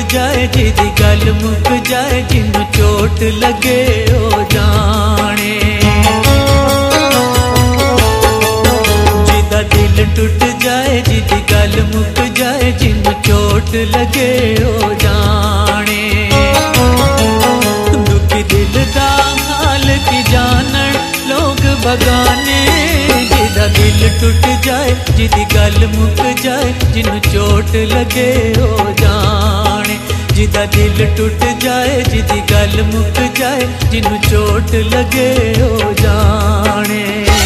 जाए, जिदी गल मुक जाए, जिन्नू चोट लगे ओ जाने। जिदा दिल टुट जाए, जिदी गल मुक जाए, जिन्नू चोट लगे ओ जाने। दुखी दिल दा हाल की जानन लोग बगाने। जिदा दिल टुट जाए, जिदी गल मुक जाए, जिन्नू चोट लगे ओ जाने। जिदा दिल टुट जाए, जिदी गल मुक जाए, जिन्नू चोट लगे ओ जाने।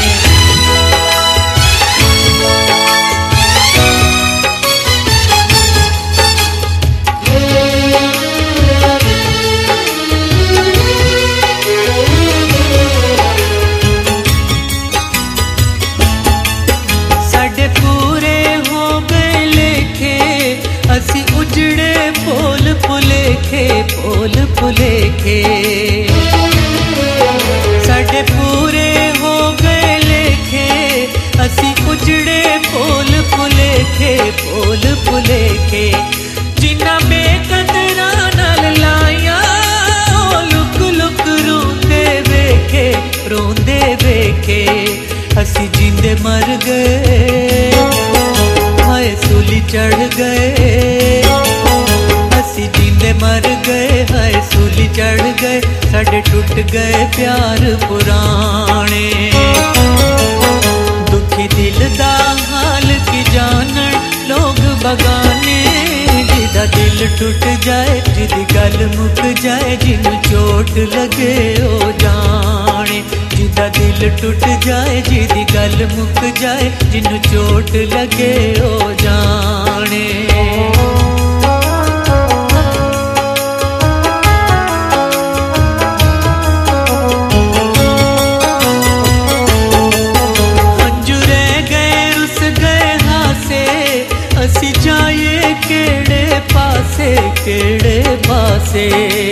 असी उजड़े पोल पुलेखे, पोल पुलेखे साडे पूरे हो गए लेखे। असी उजड़े पोल पुलेखे, पोल पुलेखे जिन्ना बेकदरा नाल लाया लुक लुक रोंदे वेखे, रोंदे वेखे। असी जिंदे मर गए, हाय सूली चढ़ गए। असी जिंदे मर गए, हाय सूली चढ़ गए। साडे टूट गए प्यार पुराने। दुखी दिल दा हाल की जानन लोग बगाने। जिदा दिल टूट जाए, जिदी गल मुक जाए, जिन्नू चोट लगे ओ जाने। जिदा दिल टूट जाए, जिदी गल मुक जाए, जिन्नू चोट लगे ओ जाने। हंजू रह गए, रुस गए हासे। असी जाए केड़े पासे, केड़े पासे।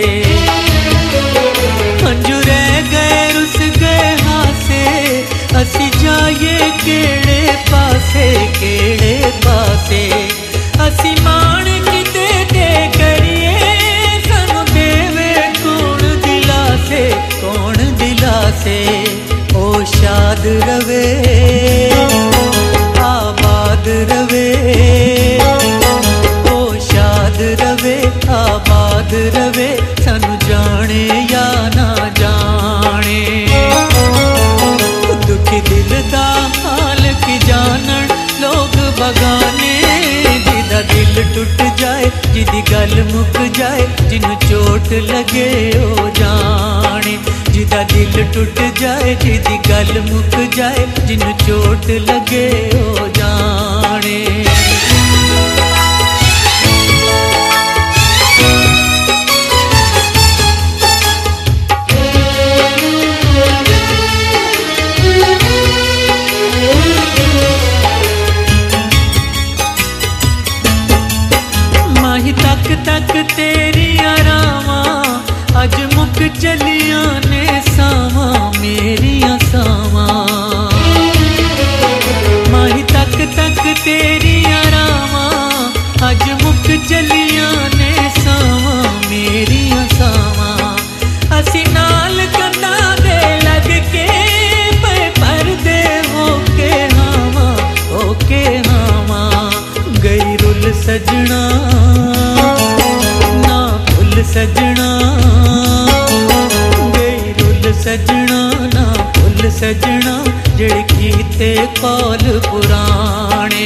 हंजू रह गए, रुस गए हासे। असी जाए केड़े पासे, केड़े पासे। असी मान किते ते करिए, सानू देवे कौन दिलासे, कौन दिलासे। ओ शाद रवे, आबाद रवे। ओ शाद रवे, आबाद रवे। सानू जाने या ना जाने। दुखी दिल दा हाल की जानन लोग बगाने। जिदा दिल टूट जाए, जिदी गल मुक जाए, जिन्नू चोट लगे ओ जाने। जिदा दिल टूट जाए, जिदी गल मुक जाए, जिन्नू चोट लगे ओ जाने। माही तक तक तेरी आरामा, अज मुक चलिया ने सावा मेरिया सावा। माही तक तक तेरी आरामा, अज मुक चलिया ने सावा मेरिया सावा। असी नाल कंधा दे लग के पे परदे होके हावा, होके हावा। गई रुल सजना ना भुल सजना। गई रुल सजना ना भुल सजना। जड़ कीते कौल पुराने।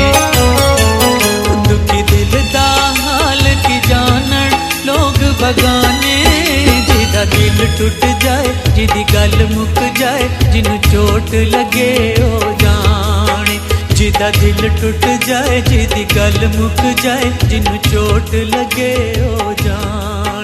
दुखी दिल दा हाल की जानन लोग बगाने। जिदा दिल टूट जाए, जिदी गल मुक जाए, जिन्नू चोट लगे ओ जाने। जिदा दिल टूट जाए, जिदी गल मुक जाए, जिन्नू चोट लगे ओ जाने।